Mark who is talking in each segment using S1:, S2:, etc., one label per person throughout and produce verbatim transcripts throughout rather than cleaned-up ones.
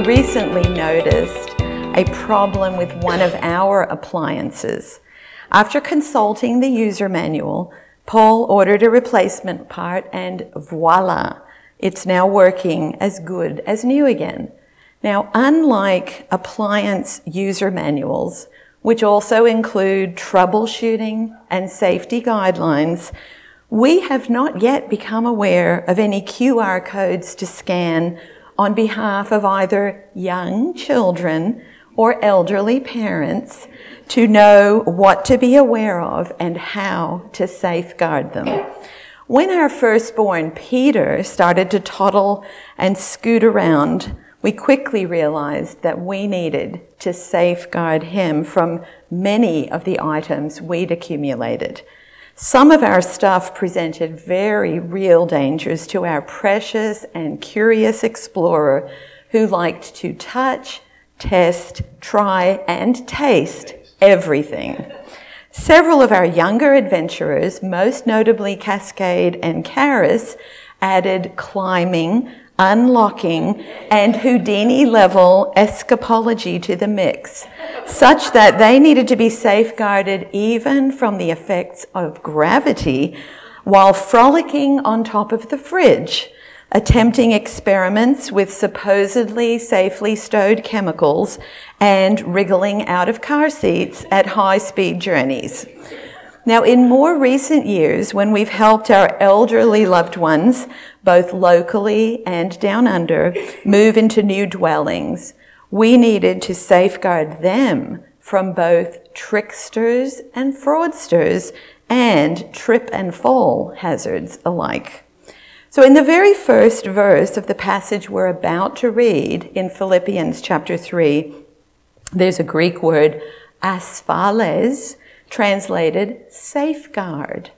S1: we recently noticed a problem with one of our appliances. After consulting the user manual, Paul ordered a replacement part and voila, it's now working as good as new again. Now, unlike appliance user manuals, which also include troubleshooting and safety guidelines, we have not yet become aware of any Q R codes to scan on behalf of either young children or elderly parents to know what to be aware of and how to safeguard them. When our firstborn Peter started to toddle and scoot around, we quickly realized that we needed to safeguard him from many of the items we'd accumulated. Some of our stuff presented very real dangers to our precious and curious explorer who liked to touch, test, try, and taste everything. Several of our younger adventurers, most notably Cascade and Karis, added climbing, unlocking, and Houdini-level escapology to the mix, such that they needed to be safeguarded even from the effects of gravity while frolicking on top of the fridge, attempting experiments with supposedly safely stowed chemicals, and wriggling out of car seats at high-speed journeys. Now, in more recent years, when we've helped our elderly loved ones, both locally and down under, move into new dwellings, we needed to safeguard them from both tricksters and fraudsters and trip and fall hazards alike. So in the very first verse of the passage we're about to read in Philippians chapter three, there's a Greek word, asphales, translated safeguard.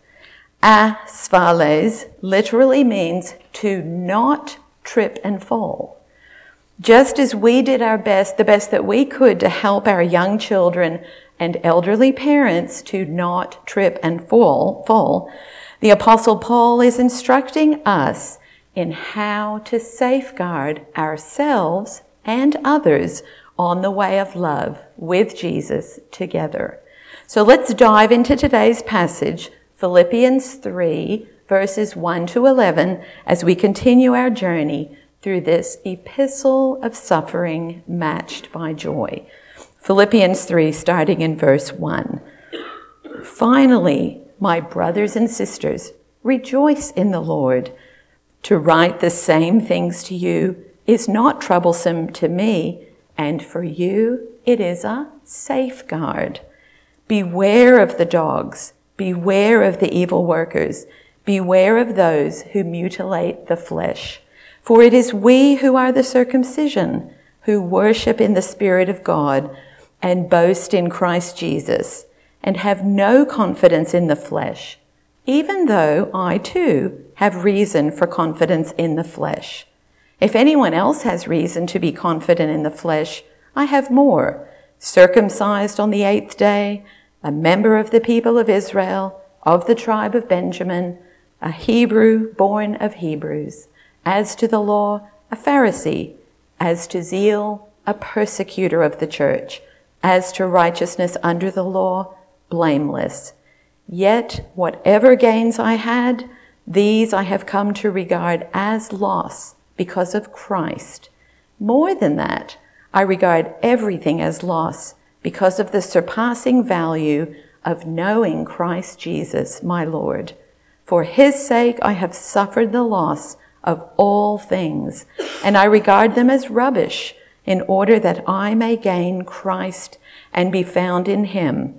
S1: Asphales literally means to not trip and fall. Just as we did our best, the best that we could to help our young children and elderly parents to not trip and fall, fall, the Apostle Paul is instructing us in how to safeguard ourselves and others on the way of love with Jesus together. So let's dive into today's passage, Philippians three, verses one to eleven, as we continue our journey through this epistle of suffering matched by joy. Philippians three, starting in verse one. Finally, my brothers and sisters, rejoice in the Lord. To write the same things to you is not troublesome to me, and for you it is a safeguard. Beware of the dogs, beware of the evil workers, beware of those who mutilate the flesh. For it is we who are the circumcision, who worship in the Spirit of God and boast in Christ Jesus, and have no confidence in the flesh, even though I too have reason for confidence in the flesh. If anyone else has reason to be confident in the flesh, I have more. Circumcised on the eighth day, a member of the people of Israel, of the tribe of Benjamin, a Hebrew born of Hebrews. As to the law, a Pharisee. As to zeal, a persecutor of the church. As to righteousness under the law, blameless. Yet whatever gains I had, these I have come to regard as loss because of Christ. More than that, I regard everything as loss because of the surpassing value of knowing Christ Jesus, my Lord. For his sake I have suffered the loss of all things, and I regard them as rubbish, in order that I may gain Christ and be found in him,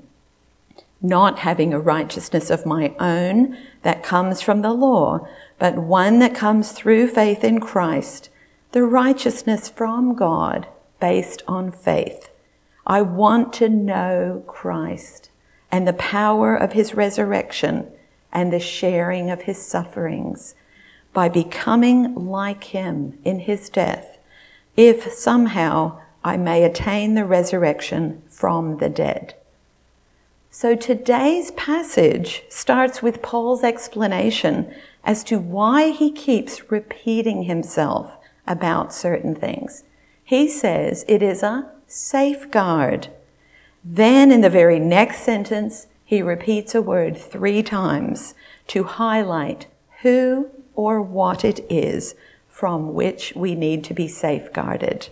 S1: not having a righteousness of my own that comes from the law, but one that comes through faith in Christ, the righteousness from God based on faith. I want to know Christ and the power of his resurrection and the sharing of his sufferings by becoming like him in his death, if somehow I may attain the resurrection from the dead. So today's passage starts with Paul's explanation as to why he keeps repeating himself about certain things. He says it is a safeguard. Then in the very next sentence, he repeats a word three times to highlight who or what it is from which we need to be safeguarded.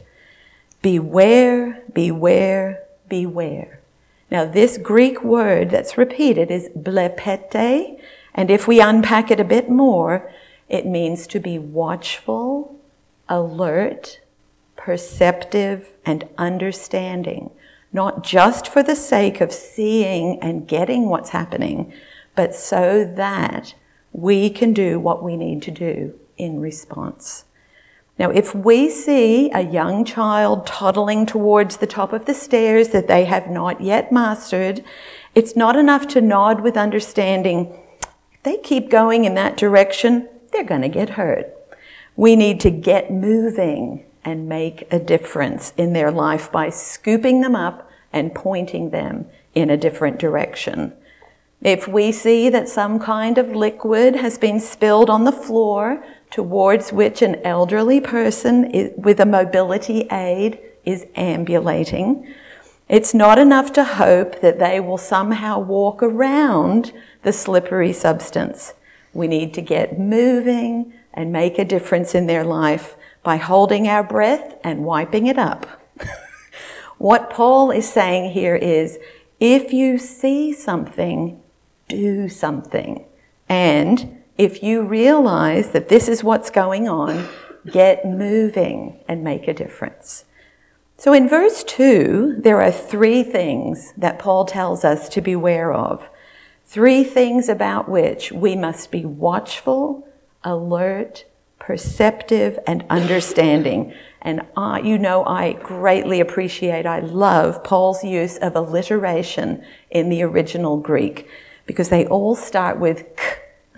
S1: Beware, beware, beware. Now this Greek word that's repeated is blepete, and if we unpack it a bit more, it means to be watchful, alert, perceptive, and understanding, not just for the sake of seeing and getting what's happening, but so that we can do what we need to do in response. Now, if we see a young child toddling towards the top of the stairs that they have not yet mastered, it's not enough to nod with understanding. If they keep going in that direction, they're going to get hurt. We need to get moving and make a difference in their life by scooping them up and pointing them in a different direction. If we see that some kind of liquid has been spilled on the floor towards which an elderly person is, with a mobility aid is ambulating, it's not enough to hope that they will somehow walk around the slippery substance. We need to get moving and make a difference in their life by holding our breath and wiping it up. What Paul is saying here is, if you see something, do something. And if you realize that this is what's going on, get moving and make a difference. So in verse two, there are three things that Paul tells us to beware of. Three things about which we must be watchful, alert, perceptive, and understanding. And I, you know, I greatly appreciate, I love Paul's use of alliteration in the original Greek, because they all start with k.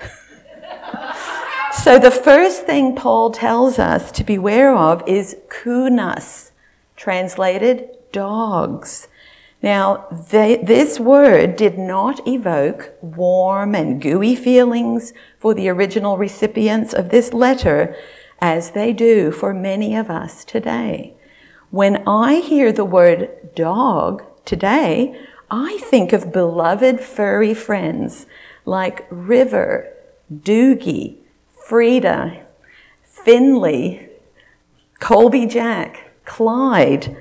S1: So the first thing Paul tells us to beware of is kunas, translated dogs. Now, they, this word did not evoke warm and gooey feelings for the original recipients of this letter, as they do for many of us today. When I hear the word dog today, I think of beloved furry friends like River, Doogie, Frida, Finley, Colby Jack, Clyde,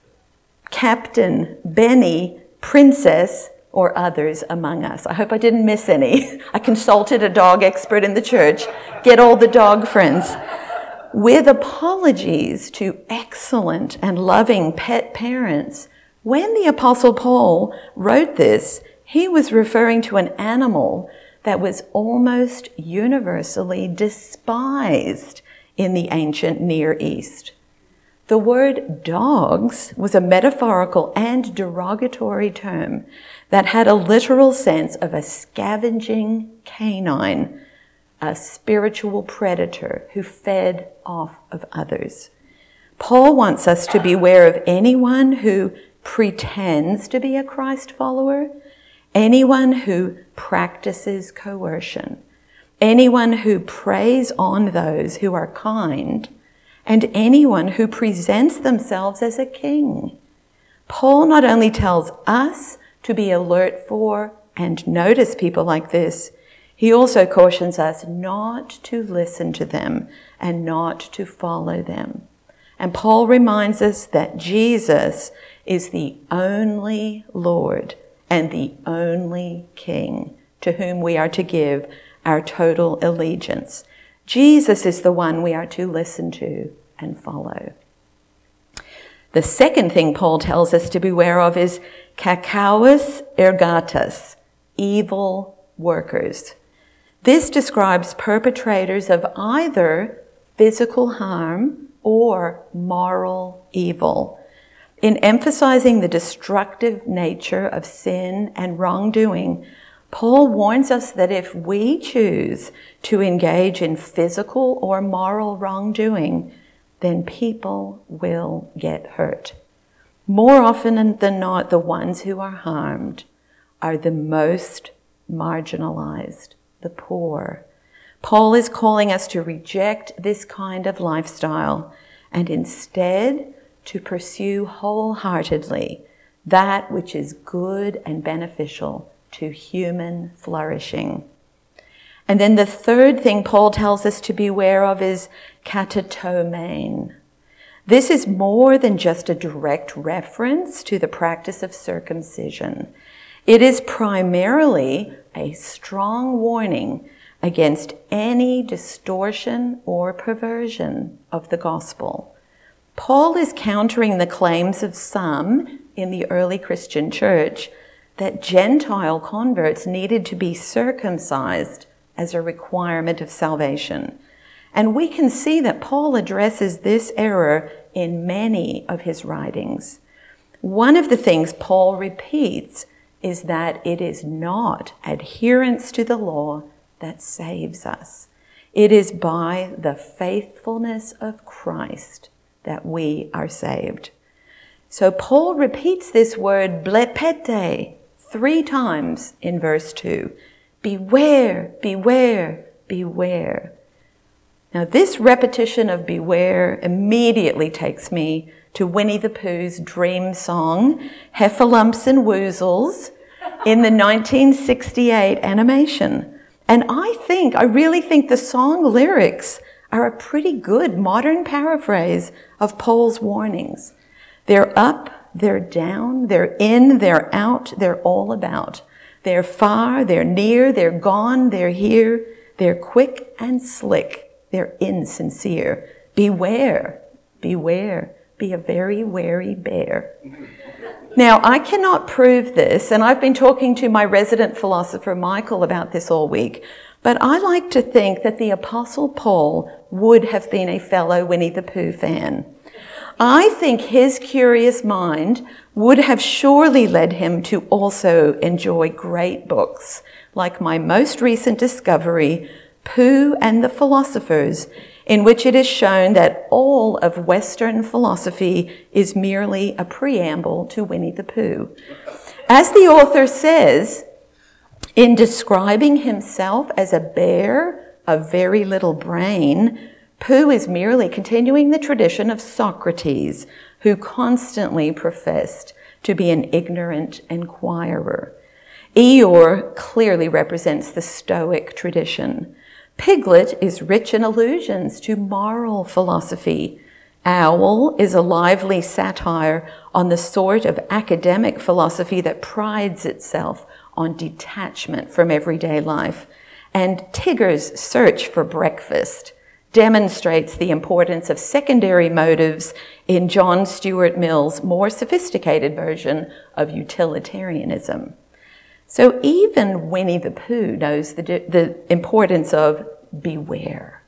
S1: Captain, Benny, Princess, or others among us. I hope I didn't miss any. I consulted a dog expert in the church. Get all the dog friends. With apologies to excellent and loving pet parents, when the Apostle Paul wrote this, he was referring to an animal that was almost universally despised in the ancient Near East. The word dogs was a metaphorical and derogatory term that had a literal sense of a scavenging canine, a spiritual predator who fed off of others. Paul wants us to beware of anyone who pretends to be a Christ follower, anyone who practices coercion, anyone who preys on those who are kind, and anyone who presents themselves as a king. Paul not only tells us to be alert for and notice people like this, he also cautions us not to listen to them and not to follow them. And Paul reminds us that Jesus is the only Lord and the only King to whom we are to give our total allegiance. Jesus is the one we are to listen to and follow. The second thing Paul tells us to beware of is kakouos ergatas, evil workers. This describes perpetrators of either physical harm or moral evil. In emphasizing the destructive nature of sin and wrongdoing, Paul warns us that if we choose to engage in physical or moral wrongdoing, then people will get hurt. More often than not, the ones who are harmed are the most marginalized, the poor. Paul is calling us to reject this kind of lifestyle and instead to pursue wholeheartedly that which is good and beneficial to human flourishing. And then the third thing Paul tells us to beware of is katatomein. This is more than just a direct reference to the practice of circumcision. It is primarily a strong warning against any distortion or perversion of the gospel. Paul is countering the claims of some in the early Christian church that Gentile converts needed to be circumcised as a requirement of salvation. And we can see that Paul addresses this error in many of his writings. One of the things Paul repeats is that it is not adherence to the law that saves us. It is by the faithfulness of Christ that we are saved. So Paul repeats this word blepete three times in verse two. Beware, beware, beware. Now this repetition of beware immediately takes me to Winnie the Pooh's dream song, Heffalumps and Woozles, in the nineteen sixty-eight animation. And I think, I really think the song lyrics are a pretty good modern paraphrase of Paul's warnings. They're up, they're down, they're in, they're out, they're all about. They're far, they're near, they're gone, they're here, they're quick and slick, they're insincere. Beware, beware, be a very wary bear. Now, I cannot prove this, and I've been talking to my resident philosopher, Michael, about this all week, but I like to think that the Apostle Paul would have been a fellow Winnie the Pooh fan. I think his curious mind would have surely led him to also enjoy great books, like my most recent discovery, Pooh and the Philosophers, in which it is shown that all of Western philosophy is merely a preamble to Winnie the Pooh. As the author says, in describing himself as a bear of very little brain, Pooh is merely continuing the tradition of Socrates, who constantly professed to be an ignorant inquirer. Eeyore clearly represents the Stoic tradition. Piglet is rich in allusions to moral philosophy. Owl is a lively satire on the sort of academic philosophy that prides itself on detachment from everyday life. And Tigger's search for breakfast demonstrates the importance of secondary motives in John Stuart Mill's more sophisticated version of utilitarianism. So even Winnie the Pooh knows the, the importance of beware.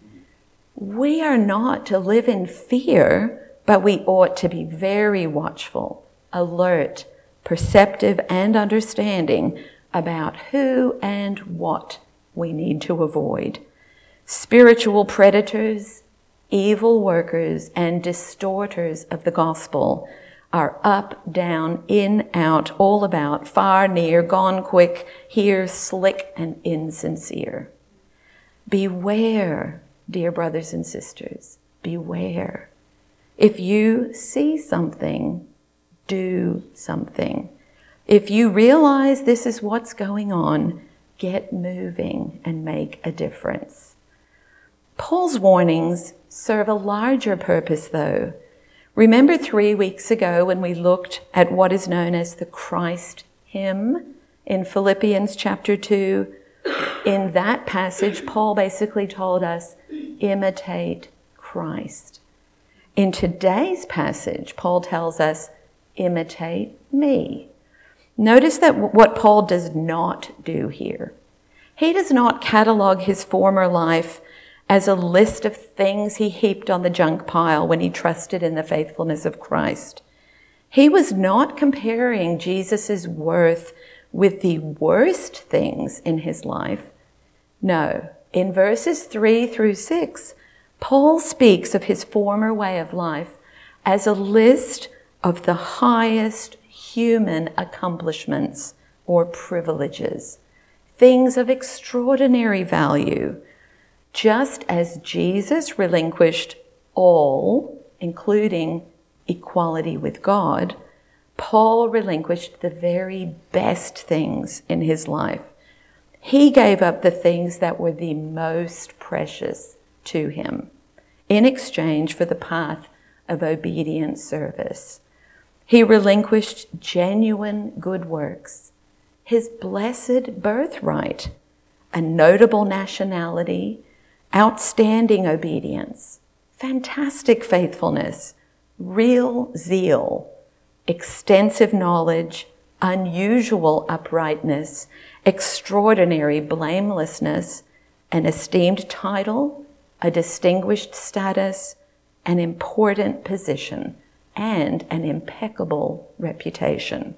S1: We are not to live in fear, but we ought to be very watchful, alert, perceptive, and understanding about who and what we need to avoid. Spiritual predators, evil workers, and distorters of the gospel are up, down, in, out, all about, far, near, gone quick, here, slick, and insincere. Beware, dear brothers and sisters, beware. If you see something, do something. If you realize this is what's going on, get moving and make a difference. Paul's warnings serve a larger purpose, though. Remember three weeks ago when we looked at what is known as the Christ hymn in Philippians chapter two? In that passage, Paul basically told us, imitate Christ. In today's passage, Paul tells us, imitate me. Notice that what Paul does not do here. He does not catalog his former life as a list of things he heaped on the junk pile when he trusted in the faithfulness of Christ. He was not comparing Jesus' worth with the worst things in his life. No, in verses three through six, Paul speaks of his former way of life as a list of the highest human accomplishments or privileges, things of extraordinary value, just as Jesus relinquished all, including equality with God, Paul relinquished the very best things in his life. He gave up the things that were the most precious to him in exchange for the path of obedient service. He relinquished genuine good works, his blessed birthright, a notable nationality, outstanding obedience, fantastic faithfulness, real zeal, extensive knowledge, unusual uprightness, extraordinary blamelessness, an esteemed title, a distinguished status, an important position, and an impeccable reputation.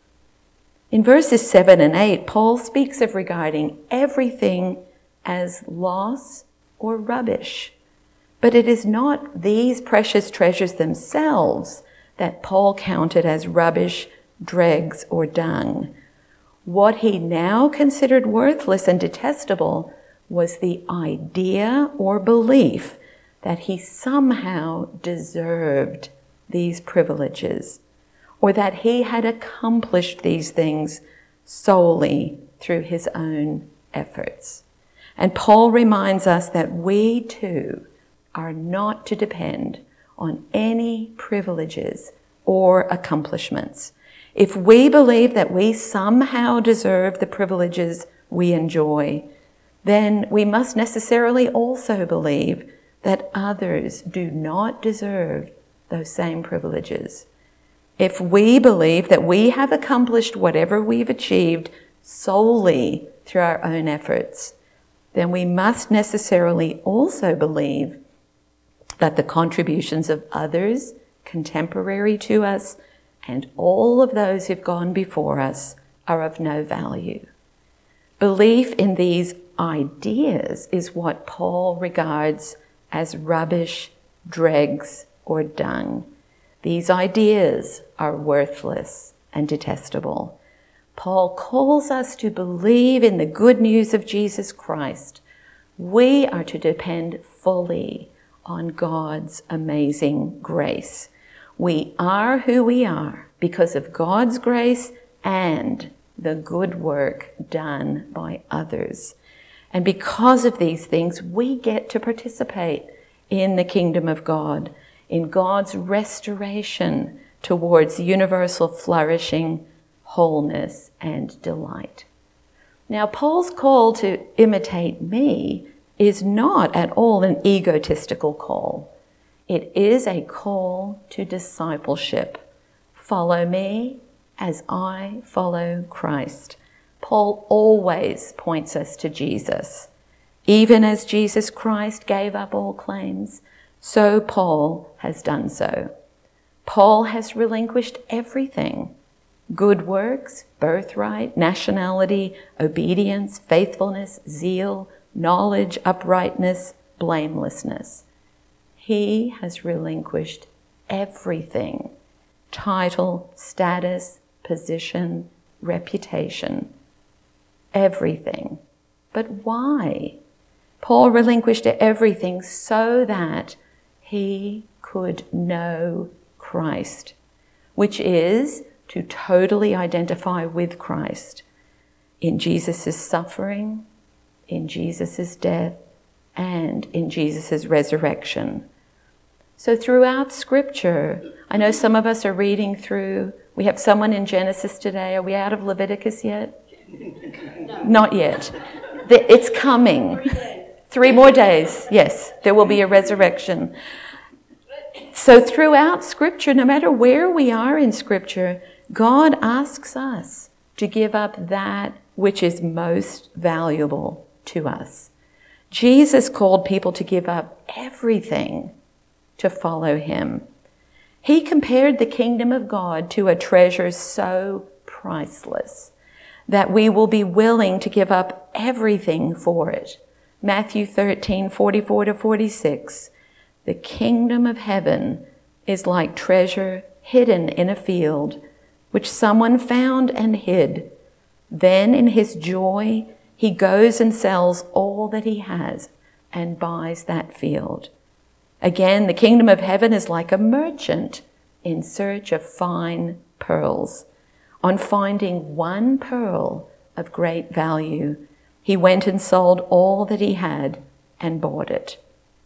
S1: In verses seven and eight, Paul speaks of regarding everything as loss or rubbish. But it is not these precious treasures themselves that Paul counted as rubbish, dregs, or dung. What he now considered worthless and detestable was the idea or belief that he somehow deserved these privileges, or that he had accomplished these things solely through his own efforts. And Paul reminds us that we too are not to depend on any privileges or accomplishments. If we believe that we somehow deserve the privileges we enjoy, then we must necessarily also believe that others do not deserve those same privileges. If we believe that we have accomplished whatever we've achieved solely through our own efforts, then we must necessarily also believe that the contributions of others contemporary to us and all of those who've gone before us are of no value. Belief in these ideas is what Paul regards as rubbish, dregs, or dung. These ideas are worthless and detestable. Paul calls us to believe in the good news of Jesus Christ. We are to depend fully on God's amazing grace. We are who we are because of God's grace and the good work done by others. And because of these things, we get to participate in the kingdom of God, in God's restoration towards universal flourishing, wholeness, and delight. Now, Paul's call to imitate me is not at all an egotistical call. It is a call to discipleship. Follow me as I follow Christ. Paul always points us to Jesus. Even as Jesus Christ gave up all claims, so Paul has done so. Paul has relinquished everything: good works, birthright, nationality, obedience, faithfulness, zeal, knowledge, uprightness, blamelessness. He has relinquished everything: title, status, position, reputation, everything. But why? Paul relinquished everything so that he could know Christ, which is to totally identify with Christ in Jesus' suffering, in Jesus' death, and in Jesus' resurrection. So throughout Scripture, I know some of us are reading through, we have someone in Genesis today. Are we out of Leviticus yet? No. Not yet. It's coming. Three, Three more days. Yes, there will be a resurrection. So throughout Scripture, no matter where we are in Scripture, God asks us to give up that which is most valuable to us. Jesus called people to give up everything to follow him. He compared the kingdom of God to a treasure so priceless that we will be willing to give up everything for it. Matthew thirteen, forty-four to forty-six. The kingdom of heaven is like treasure hidden in a field, which someone found and hid. Then in his joy, he goes and sells all that he has and buys that field. Again, the kingdom of heaven is like a merchant in search of fine pearls. On finding one pearl of great value, he went and sold all that he had and bought it.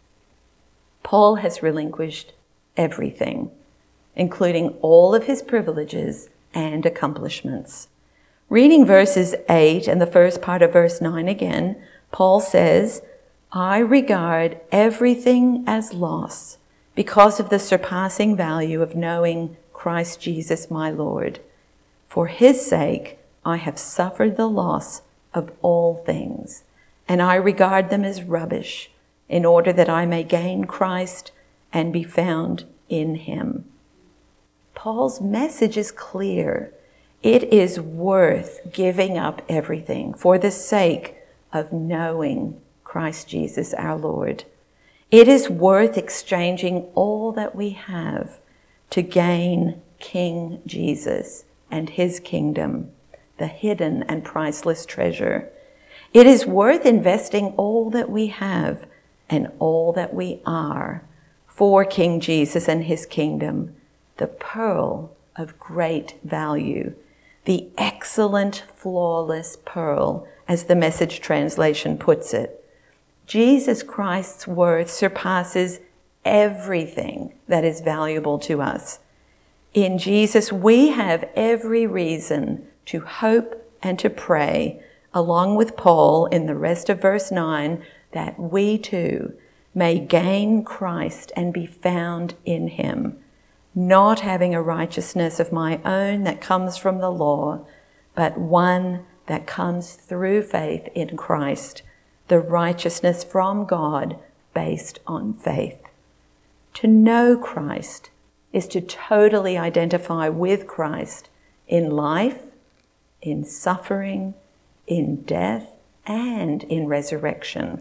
S1: Paul has relinquished everything, including all of his privileges and accomplishments. Reading verses eight and the first part of verse nine again, Paul says, I regard everything as loss because of the surpassing value of knowing Christ Jesus my Lord. For his sake, I have suffered the loss of all things, and I regard them as rubbish, in order that I may gain Christ and be found in him. Paul's message is clear. It is worth giving up everything for the sake of knowing Christ Jesus our Lord. It is worth exchanging all that we have to gain King Jesus and his kingdom, the hidden and priceless treasure. It is worth investing all that we have and all that we are for King Jesus and his kingdom, the pearl of great value, the excellent, flawless pearl, as the Message translation puts it. Jesus Christ's worth surpasses everything that is valuable to us. In Jesus, we have every reason to hope and to pray, along with Paul in the rest of verse nine, that we too may gain Christ and be found in him, not having a righteousness of my own that comes from the law, but one that comes through faith in Christ, the righteousness from God based on faith. To know Christ is to totally identify with Christ in life, in suffering, in death, and in resurrection.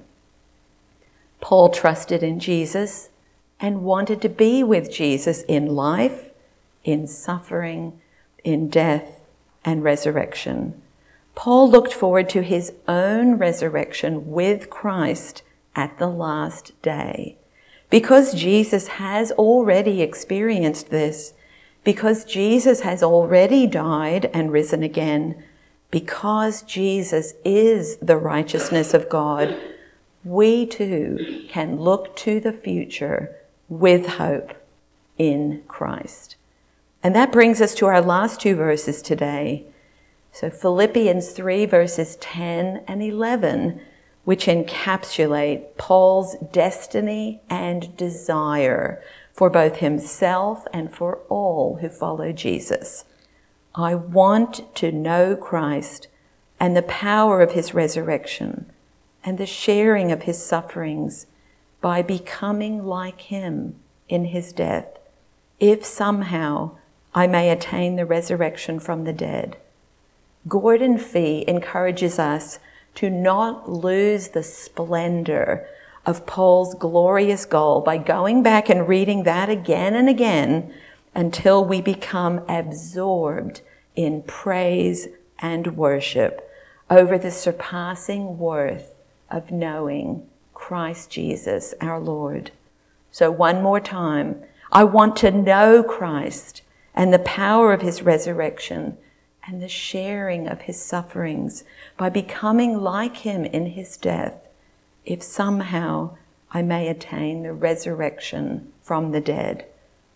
S1: Paul trusted in Jesus and wanted to be with Jesus in life, in suffering, in death, and resurrection. Paul looked forward to his own resurrection with Christ at the last day. Because Jesus has already experienced this, because Jesus has already died and risen again, because Jesus is the righteousness of God, we too can look to the future with hope in Christ. And that brings us to our last two verses today. So Philippians three verses ten and eleven, which encapsulate Paul's destiny and desire for both himself and for all who follow Jesus. I want to know Christ and the power of his resurrection and the sharing of his sufferings by becoming like him in his death, if somehow I may attain the resurrection from the dead. Gordon Fee encourages us to not lose the splendor of Paul's glorious goal by going back and reading that again and again until we become absorbed in praise and worship over the surpassing worth of knowing Christ Jesus our Lord. So one more time, I want to know Christ and the power of his resurrection and the sharing of his sufferings by becoming like him in his death, if somehow I may attain the resurrection from the dead.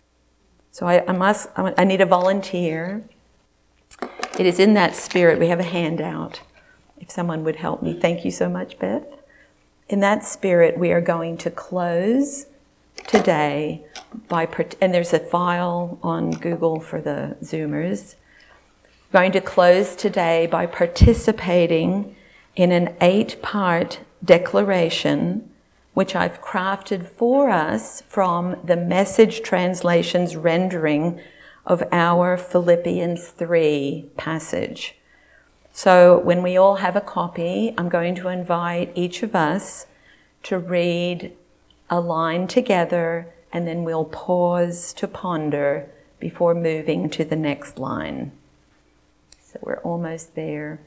S1: So I, I must, I need a volunteer. It is in that spirit. We have a handout. If someone would help me. Thank you so much, Beth. In that spirit, we are going to close today by, and there's a file on Google for the Zoomers. We're going to close today by participating in an eight-part declaration which I've crafted for us from the Message translation's rendering of our Philippians three passage. So when we all have a copy, I'm going to invite each of us to read a line together, and then we'll pause to ponder before moving to the next line. So we're almost there.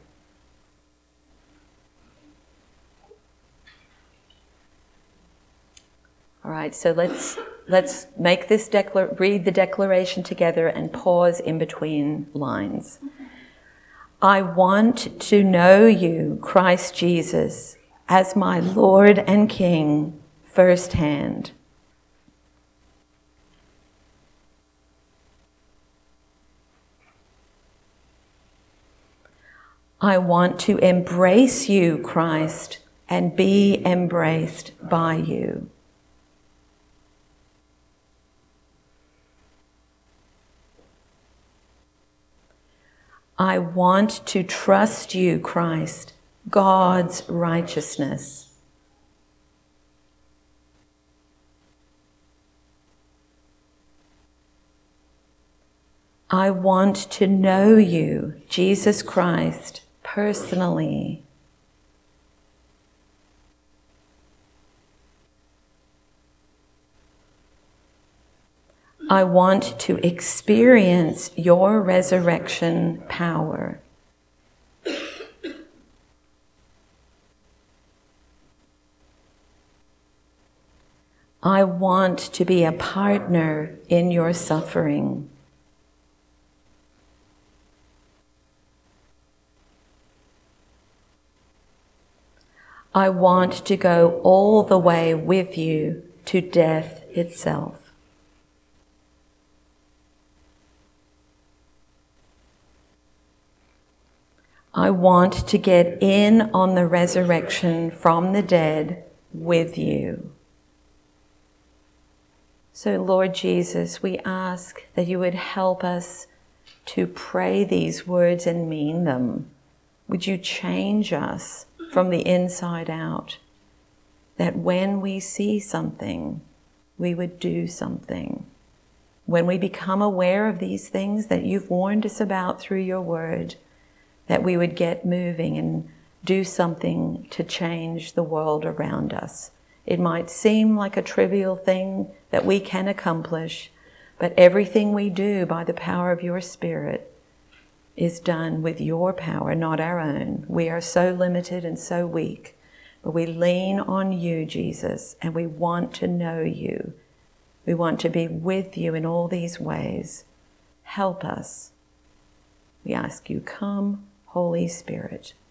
S1: All right, so let's let's make this declar- read the declaration together and pause in between lines. I want to know you, Christ Jesus, as my Lord and King firsthand. I want to embrace you, Christ, and be embraced by you. I want to trust you, Christ, God's righteousness. I want to know you, Jesus Christ, personally. I want to experience your resurrection power. I want to be a partner in your suffering. I want to go all the way with you to death itself. I want to get in on the resurrection from the dead with you. So, Lord Jesus, we ask that you would help us to pray these words and mean them. Would you change us from the inside out, that when we see something, we would do something. When we become aware of these things that you've warned us about through your word, that we would get moving and do something to change the world around us. It might seem like a trivial thing that we can accomplish, but everything we do by the power of your Spirit is done with your power, not our own. We are so limited and so weak, but we lean on you, Jesus, and we want to know you. We want to be with you in all these ways. Help us. We ask you, come, Holy Spirit.